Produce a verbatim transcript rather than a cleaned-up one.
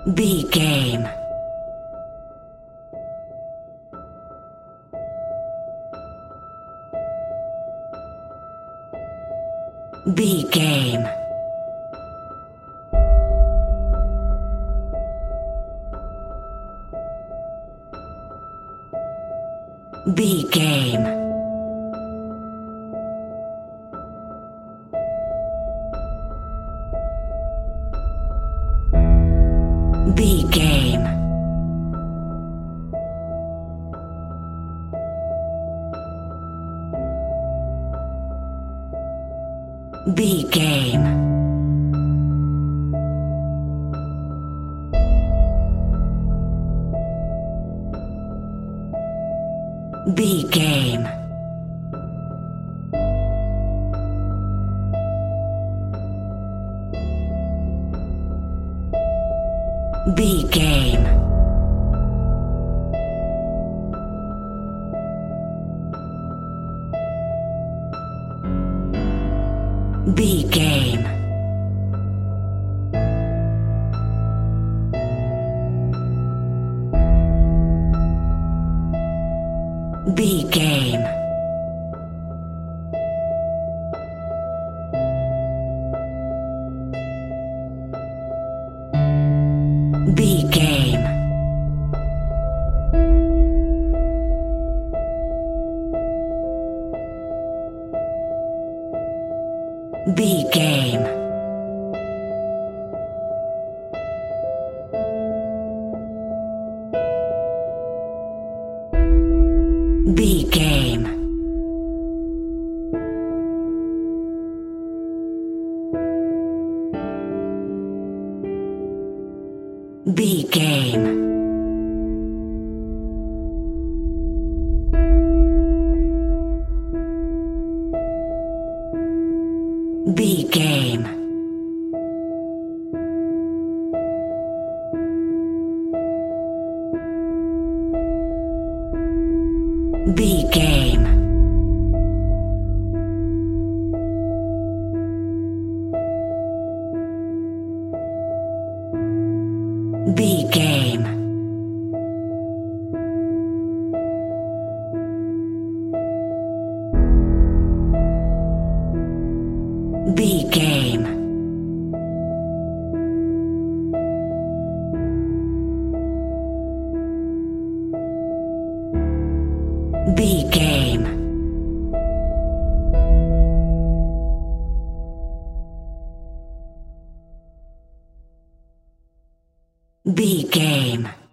B game. B game. B game. B game. B game. B game. B game. B game. B game. B game. B game. B game. B game. B game. B game. B game. B game. B game. B game.